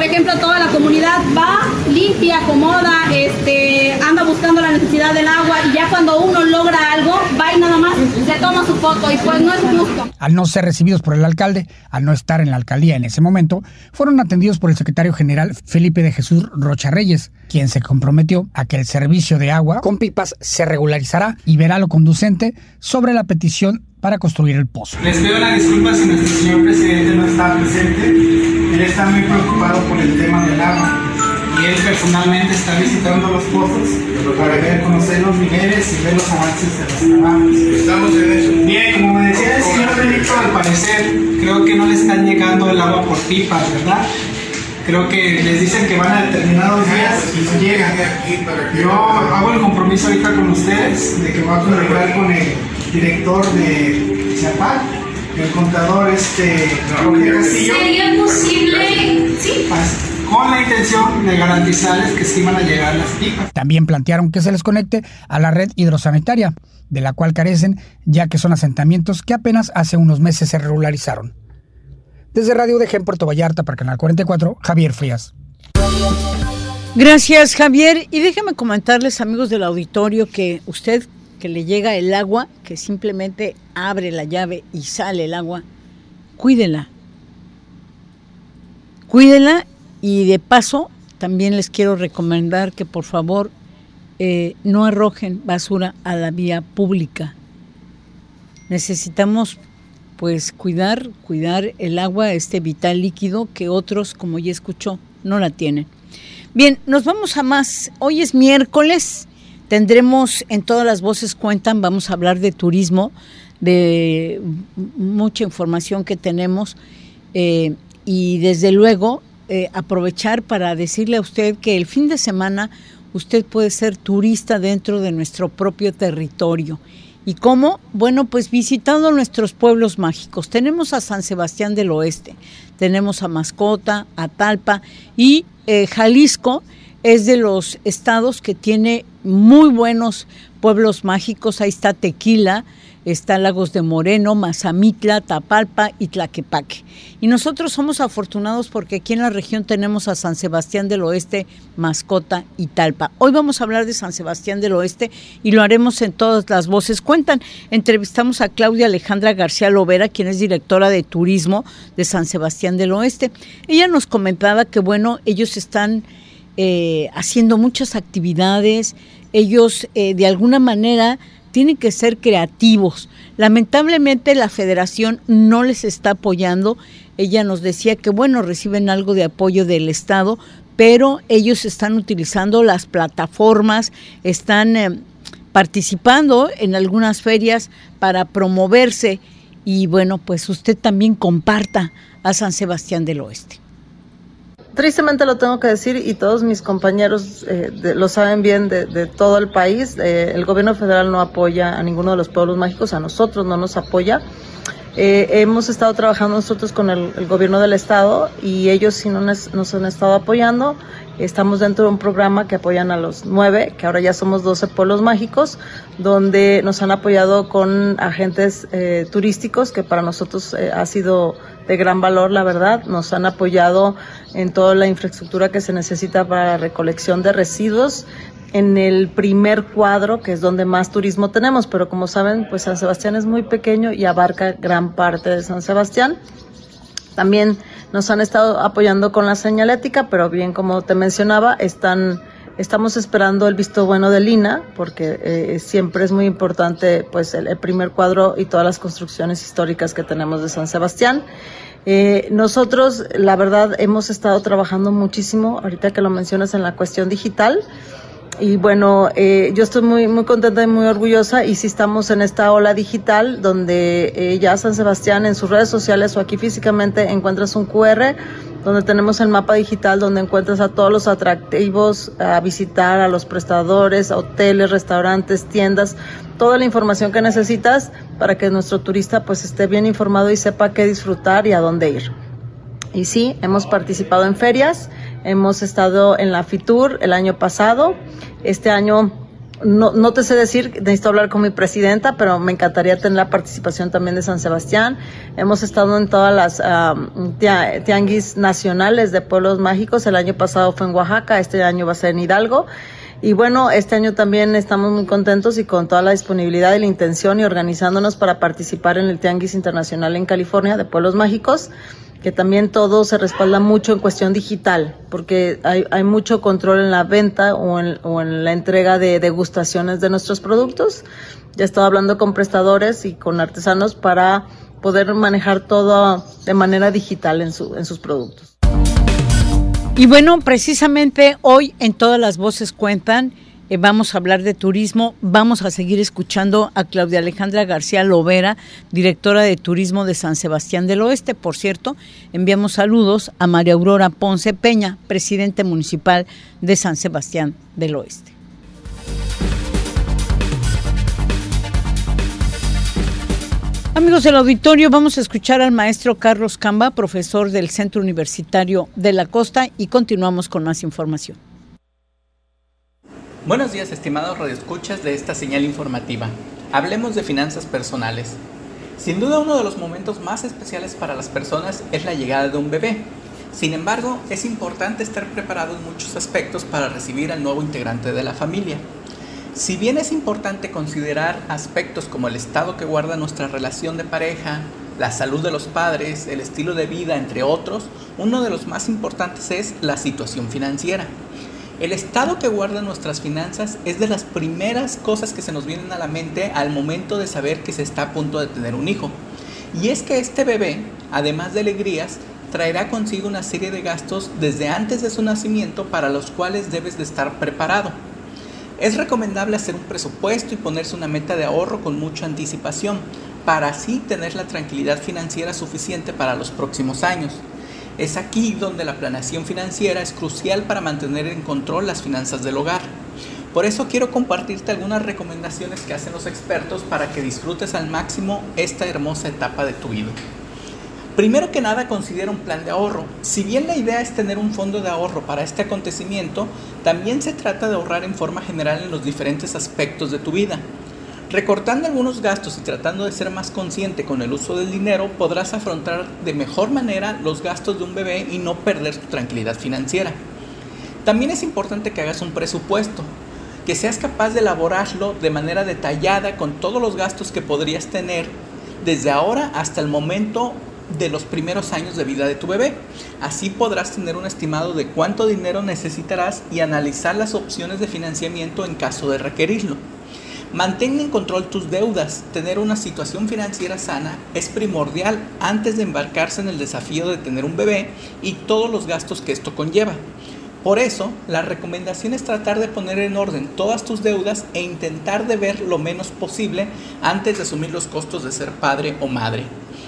ejemplo, toda la comunidad va, limpia, acomoda, este, anda buscando la necesidad del agua y ya cuando uno logra algo, va y nada más se toma su foto y pues no es justo. Al no ser recibidos por el alcalde, al no estar en la alcaldía en ese momento, fueron atendidos por el secretario general Felipe de Jesús Rocha Reyes, quien se comprometió a que el servicio de agua con pipas se regularizará y verá lo conducente sobre la petición para construir el pozo. Les pido una disculpa si nuestro señor presidente no está presente. Él está muy preocupado por el tema del agua y él personalmente está visitando los pozos para ver, conocer los niveles y ver los avances de los trabajos. Estamos en eso. Bien, como me decía el señor Benito, al parecer creo que no le están llegando el agua por pipas, ¿verdad? Creo que les dicen que van a determinados días y no llegan. Yo hago el compromiso ahorita con ustedes de que voy a comunicar con el director de Chiapas, el contador este Jorge Castillo. ¿Sería posible? Sí. Con la intención de garantizarles que sí van a llegar las pipas. También plantearon que se les conecte a la red hidrosanitaria, de la cual carecen, ya que son asentamientos que apenas hace unos meses se regularizaron. Desde Radio U D G en Puerto Vallarta para Canal cuarenta y cuatro, Javier Frías. Gracias, Javier. Y déjenme comentarles, amigos del auditorio, que usted que le llega el agua, que simplemente abre la llave y sale el agua, cuídela. Cuídela y de paso también les quiero recomendar que por favor eh, no arrojen basura a la vía pública. Necesitamos pues cuidar, cuidar el agua, este vital líquido que otros, como ya escuchó, no la tienen. Bien, nos vamos a más. Hoy es miércoles, tendremos en Todas las Voces Cuentan, vamos a hablar de turismo, de mucha información que tenemos eh, y desde luego eh, aprovechar para decirle a usted que el fin de semana usted puede ser turista dentro de nuestro propio territorio. ¿Y cómo? Bueno, pues visitando nuestros pueblos mágicos. Tenemos a San Sebastián del Oeste, tenemos a Mascota, a Talpa y eh, Jalisco es de los estados que tiene muy buenos pueblos mágicos. Ahí está Tequila, está Lagos de Moreno, Mazamitla, Tapalpa y Tlaquepaque. Y nosotros somos afortunados porque aquí en la región tenemos a San Sebastián del Oeste, Mascota y Talpa. Hoy vamos a hablar de San Sebastián del Oeste y lo haremos en Todas las Voces Cuentan. Entrevistamos a Claudia Alejandra García Lovera, quien es directora de turismo de San Sebastián del Oeste. Ella nos comentaba que, bueno, ellos están eh, haciendo muchas actividades, ellos eh, de alguna manera tienen que ser creativos. Lamentablemente la federación no les está apoyando. Ella nos decía que bueno, reciben algo de apoyo del Estado, pero ellos están utilizando las plataformas, están eh, participando en algunas ferias para promoverse y bueno, pues usted también comparta a San Sebastián del Oeste. Tristemente lo tengo que decir y todos mis compañeros eh, de, lo saben bien de, de todo el país, eh, el gobierno federal no apoya a ninguno de los pueblos mágicos, a nosotros no nos apoya. Eh, hemos estado trabajando nosotros con el, el gobierno del estado y ellos sí no nos, nos han estado apoyando. Estamos dentro de un programa que apoyan a los nueve, que ahora ya somos doce pueblos mágicos, donde nos han apoyado con agentes eh, turísticos, que para nosotros eh, ha sido de gran valor, la verdad. Nos han apoyado en toda la infraestructura que se necesita para la recolección de residuos, en el primer cuadro, que es donde más turismo tenemos, pero como saben, pues San Sebastián es muy pequeño y abarca gran parte de San Sebastián. También nos han estado apoyando con la señalética, pero bien, como te mencionaba, están, estamos esperando el visto bueno del I N A, porque eh, siempre es muy importante pues el, el primer cuadro y todas las construcciones históricas que tenemos de San Sebastián. Eh, nosotros, la verdad, hemos estado trabajando muchísimo, ahorita que lo mencionas, en la cuestión digital. Y bueno, eh, yo estoy muy muy contenta y muy orgullosa y sí estamos en esta ola digital donde eh, ya San Sebastián en sus redes sociales o aquí físicamente encuentras un cu erre donde tenemos el mapa digital donde encuentras a todos los atractivos a visitar, a los prestadores, a hoteles, restaurantes, tiendas, toda la información que necesitas para que nuestro turista pues esté bien informado y sepa qué disfrutar y a dónde ir. Y sí, hemos participado en ferias, hemos estado en la FITUR el año pasado, este año no, no te sé decir, necesito hablar con mi presidenta, pero me encantaría tener la participación también de San Sebastián. Hemos estado en todas las um, tianguis nacionales de pueblos mágicos. El año pasado fue en Oaxaca, este año va a ser en Hidalgo. Y bueno, este año también estamos muy contentos y con toda la disponibilidad y la intención y organizándonos para participar en el Tianguis Internacional en California de Pueblos Mágicos, que también todo se respalda mucho en cuestión digital, porque hay, hay mucho control en la venta o en, o en la entrega de degustaciones de nuestros productos. Ya he estado hablando con prestadores y con artesanos para poder manejar todo de manera digital en, su, en sus productos. Y bueno, precisamente hoy en Todas las Voces Cuentan, eh, vamos a hablar de turismo, vamos a seguir escuchando a Claudia Alejandra García Lovera, directora de Turismo de San Sebastián del Oeste. Por cierto, enviamos saludos a María Aurora Ponce Peña, presidente municipal de San Sebastián del Oeste. Amigos del auditorio, vamos a escuchar al maestro Carlos Camba, profesor del Centro Universitario de la Costa, y continuamos con más información. Buenos días, estimados radioescuchas de esta señal informativa. Hablemos de finanzas personales. Sin duda, uno de los momentos más especiales para las personas es la llegada de un bebé. Sin embargo, es importante estar preparado en muchos aspectos para recibir al nuevo integrante de la familia. Si bien es importante considerar aspectos como el estado que guarda nuestra relación de pareja, la salud de los padres, el estilo de vida, entre otros, uno de los más importantes es la situación financiera. El estado que guarda nuestras finanzas es de las primeras cosas que se nos vienen a la mente al momento de saber que se está a punto de tener un hijo. Y es que este bebé, además de alegrías, traerá consigo una serie de gastos desde antes de su nacimiento para los cuales debes de estar preparado. Es recomendable hacer un presupuesto y ponerse una meta de ahorro con mucha anticipación, para así tener la tranquilidad financiera suficiente para los próximos años. Es aquí donde la planeación financiera es crucial para mantener en control las finanzas del hogar. Por eso quiero compartirte algunas recomendaciones que hacen los expertos para que disfrutes al máximo esta hermosa etapa de tu vida. Primero que nada, considera un plan de ahorro. Si bien la idea es tener un fondo de ahorro para este acontecimiento, también se trata de ahorrar en forma general en los diferentes aspectos de tu vida. Recortando algunos gastos y tratando de ser más consciente con el uso del dinero, podrás afrontar de mejor manera los gastos de un bebé y no perder tu tranquilidad financiera. También es importante que hagas un presupuesto, que seas capaz de elaborarlo de manera detallada con todos los gastos que podrías tener desde ahora hasta el momento de los primeros años de vida de tu bebé. Así podrás tener un estimado de cuánto dinero necesitarás y analizar las opciones de financiamiento en caso de requerirlo. Mantén en control tus deudas. Tener una situación financiera sana es primordial antes de embarcarse en el desafío de tener un bebé y todos los gastos que esto conlleva. Por eso, la recomendación es tratar de poner en orden todas tus deudas e intentar de ver lo menos posible antes de asumir los costos de ser padre o madre.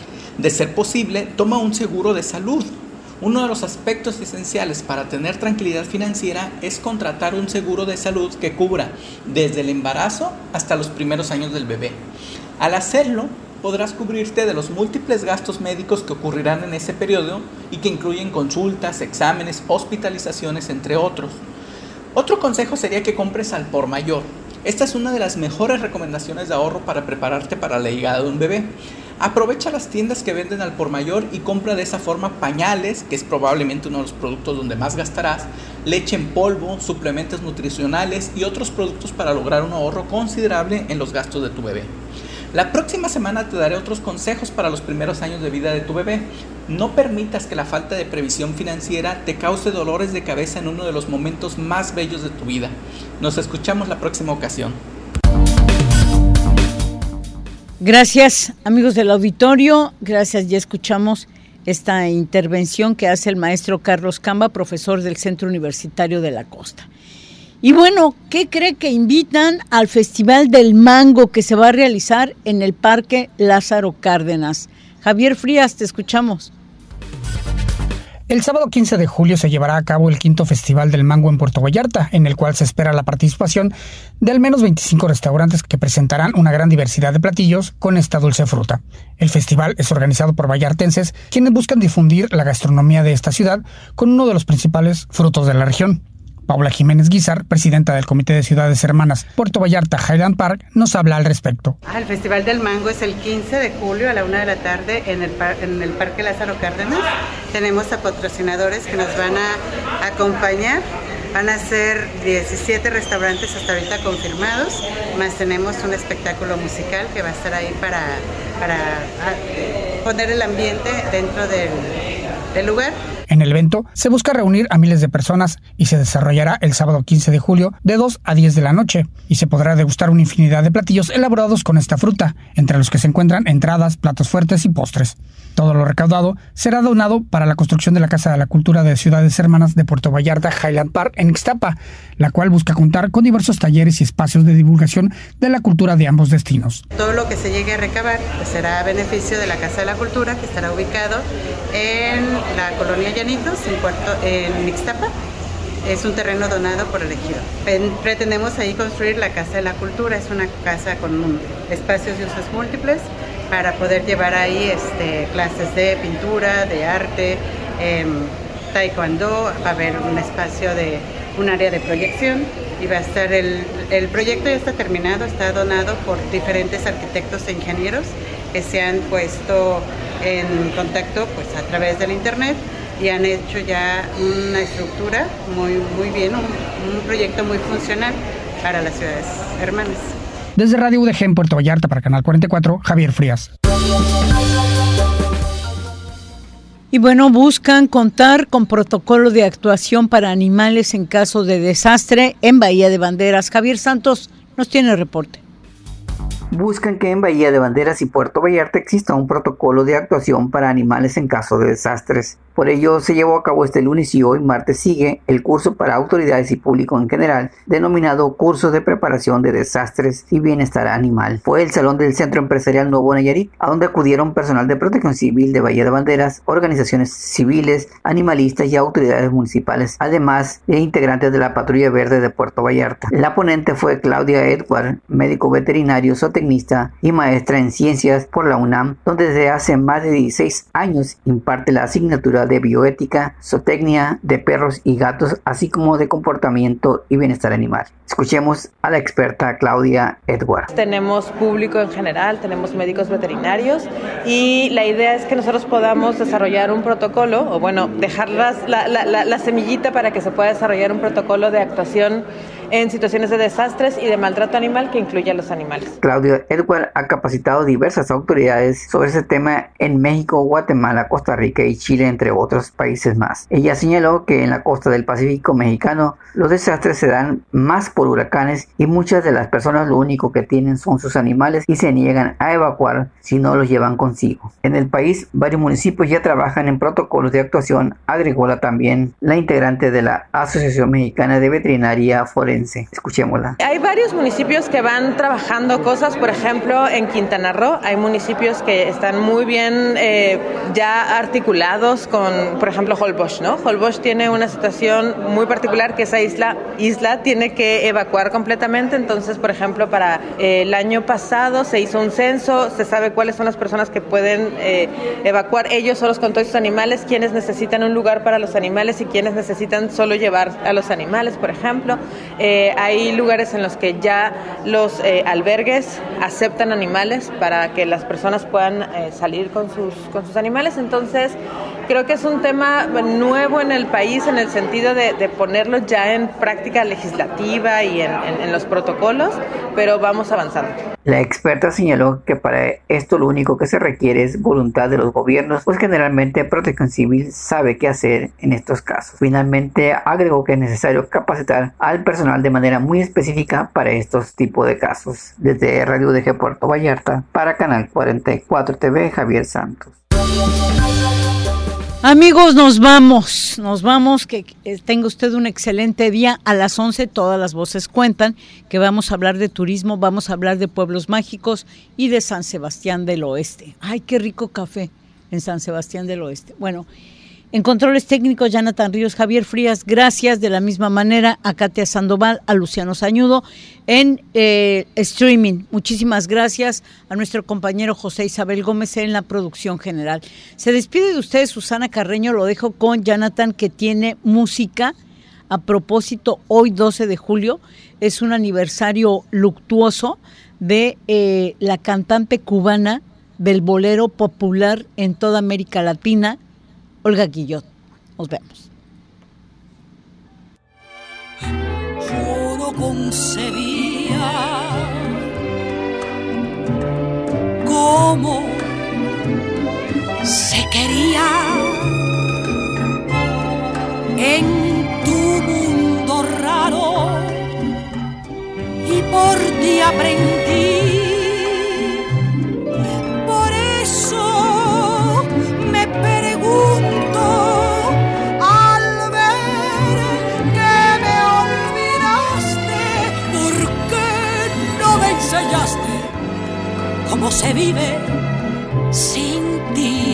De ser posible, toma un seguro de salud. Uno de los aspectos esenciales para tener tranquilidad financiera es contratar un seguro de salud que cubra desde el embarazo hasta los primeros años del bebé. Al hacerlo, podrás cubrirte de los múltiples gastos médicos que ocurrirán en ese periodo y que incluyen consultas, exámenes, hospitalizaciones, entre otros. Otro consejo sería que compres al por mayor. Esta es una de las mejores recomendaciones de ahorro para prepararte para la llegada de un bebé. Aprovecha las tiendas que venden al por mayor y compra de esa forma pañales, que es probablemente uno de los productos donde más gastarás, leche en polvo, suplementos nutricionales y otros productos para lograr un ahorro considerable en los gastos de tu bebé. La próxima semana te daré otros consejos para los primeros años de vida de tu bebé. No permitas que la falta de previsión financiera te cause dolores de cabeza en uno de los momentos más bellos de tu vida. Nos escuchamos la próxima ocasión. Gracias, amigos del auditorio. Gracias, ya escuchamos esta intervención que hace el maestro Carlos Camba, profesor del Centro Universitario de la Costa. Y bueno, ¿qué cree que invitan al Festival del Mango que se va a realizar en el Parque Lázaro Cárdenas? Javier Frías, te escuchamos. El sábado quince de julio se llevará a cabo el quinto Festival del Mango en Puerto Vallarta, en el cual se espera la participación de al menos veinticinco restaurantes que presentarán una gran diversidad de platillos con esta dulce fruta. El festival es organizado por vallartenses, quienes buscan difundir la gastronomía de esta ciudad con uno de los principales frutos de la región. Paula Jiménez Guizar, presidenta del Comité de Ciudades Hermanas Puerto Vallarta Highland Park, nos habla al respecto. Ah, el Festival del Mango es el quince de julio a la una de la tarde en el, par- en el Parque Lázaro Cárdenas. Tenemos a patrocinadores que nos van a acompañar. Van a ser diecisiete restaurantes hasta ahorita confirmados, más tenemos un espectáculo musical que va a estar ahí para, para poner el ambiente dentro del, del lugar. En el evento se busca reunir a miles de personas y se desarrollará el sábado quince de julio de dos a diez de la noche y se podrá degustar una infinidad de platillos elaborados con esta fruta, entre los que se encuentran entradas, platos fuertes y postres. Todo lo recaudado será donado para la construcción de la Casa de la Cultura de Ciudades Hermanas de Puerto Vallarta Highland Park en Ixtapa, la cual busca contar con diversos talleres y espacios de divulgación de la cultura de ambos destinos. Todo lo que se llegue a recabar pues, será a beneficio de la Casa de la Cultura, que estará ubicado en la colonia Llanitos, en, Puerto, en Ixtapa. Es un terreno donado por el ejido. Pretendemos ahí construir la Casa de la Cultura, es una casa con espacios de usos múltiples, para poder llevar ahí este, clases de pintura, de arte, eh, taekwondo, va a haber un espacio de un área de proyección y va a estar el, el proyecto ya está terminado, está donado por diferentes arquitectos e ingenieros que se han puesto en contacto pues a través del internet y han hecho ya una estructura muy, muy bien, un, un proyecto muy funcional para las ciudades hermanas. Desde Radio U D G en Puerto Vallarta para Canal cuarenta y cuatro, Javier Frías. Y bueno, buscan contar con protocolo de actuación para animales en caso de desastre en Bahía de Banderas. Javier Santos nos tiene el reporte. Buscan que en Bahía de Banderas y Puerto Vallarta exista un protocolo de actuación para animales en caso de desastres. Por ello, se llevó a cabo este lunes y hoy martes sigue el curso para autoridades y público en general, denominado Curso de Preparación de Desastres y Bienestar Animal. Fue el salón del Centro Empresarial Nuevo Nayarit, a donde acudieron personal de Protección Civil de Bahía de Banderas, organizaciones civiles, animalistas y autoridades municipales, además de integrantes de la Patrulla Verde de Puerto Vallarta. La ponente fue Claudia Edward, médico veterinario, zootecnista y maestra en ciencias por la UNAM, donde desde hace más de dieciséis años imparte la asignatura de bioética, zootecnia de perros y gatos, así como de comportamiento y bienestar animal. Escuchemos a la experta Claudia Edward. Tenemos público en general, tenemos médicos veterinarios y la idea es que nosotros podamos desarrollar un protocolo, o bueno, dejar las, la, la, la, la semillita para que se pueda desarrollar un protocolo de actuación en situaciones de desastres y de maltrato animal que incluya a los animales. Claudia Edward ha capacitado diversas autoridades sobre ese tema en México, Guatemala, Costa Rica y Chile, entre otros países más. Ella señaló que en la costa del Pacífico mexicano los desastres se dan más por huracanes y muchas de las personas lo único que tienen son sus animales y se niegan a evacuar si no los llevan consigo. En el país, varios municipios ya trabajan en protocolos de actuación, agregó también la integrante de la Asociación Mexicana de Veterinaria Forense. Escuchémosla. Hay varios municipios que van trabajando cosas, por ejemplo, en Quintana Roo hay municipios que están muy bien eh, ya articulados con, por ejemplo, Holbox, ¿no? Holbox tiene una situación muy particular que esa isla, isla tiene que evacuar completamente, entonces, por ejemplo, para eh, el año pasado se hizo un censo, se sabe cuáles son las personas que pueden eh, evacuar ellos solos con todos sus animales, quienes necesitan un lugar para los animales y quienes necesitan solo llevar a los animales, por ejemplo. Eh, hay lugares en los que ya los eh, albergues aceptan animales para que las personas puedan eh, salir con sus, con sus animales. Entonces, creo que es un tema nuevo en el país en el sentido de, de ponerlo ya en práctica legislativa y en, en, en los protocolos, pero vamos avanzando. La experta señaló que para esto lo único que se requiere es voluntad de los gobiernos, pues generalmente Protección Civil sabe qué hacer en estos casos. Finalmente agregó que es necesario capacitar al personal de manera muy específica para estos tipos de casos. Desde Radio U D G Puerto Vallarta, para Canal cuarenta y cuatro T V, Javier Santos. Amigos, nos vamos, nos vamos, que tenga usted un excelente día. A las once todas las voces cuentan, que vamos a hablar de turismo, vamos a hablar de pueblos mágicos y de San Sebastián del Oeste. Ay, qué rico café en San Sebastián del Oeste. Bueno, en controles técnicos, Jonathan Ríos, Javier Frías, gracias. De la misma manera a Katia Sandoval, a Luciano Sañudo en eh, streaming. Muchísimas gracias a nuestro compañero José Isabel Gómez en la producción general. Se despide de ustedes Susana Carreño, lo dejo con Jonathan, que tiene música A propósito, hoy doce de julio es un aniversario luctuoso de eh, la cantante cubana del bolero popular en toda América Latina, Olga Guillot. Nos vemos. Yo no concebía cómo se quería en tu mundo raro y por ti aprendí. Por eso me pregunto al ver que me olvidaste, ¿por qué no me enseñaste cómo se vive sin ti?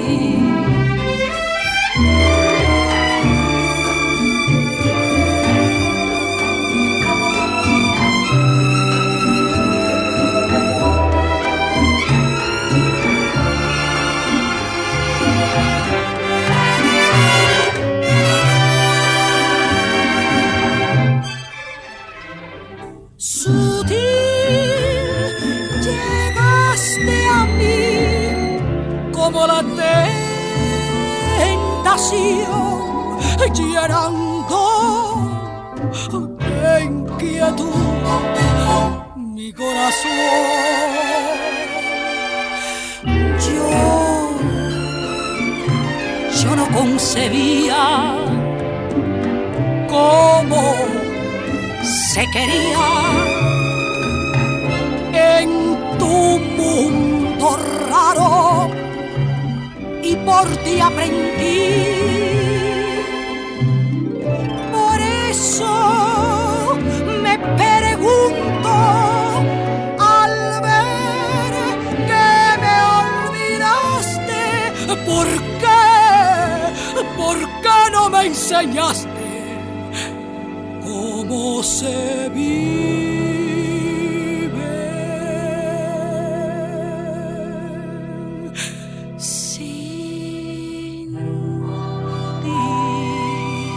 Sutil, llegaste a mí como la tentación, llenando de inquietud mi corazón. Yo, yo no concebía cómo se quería en tu mundo raro y por ti aprendí. Por eso me pregunto al ver que me olvidaste, ¿por qué? ¿Por qué no me enseñaste cómo se vive sin ti?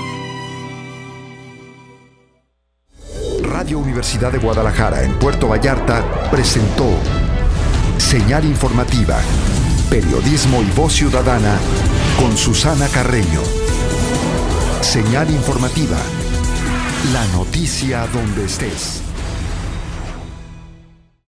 Radio Universidad de Guadalajara en Puerto Vallarta presentó Señal Informativa, periodismo y voz ciudadana con Susana Carreño. Señal Informativa, la noticia donde estés.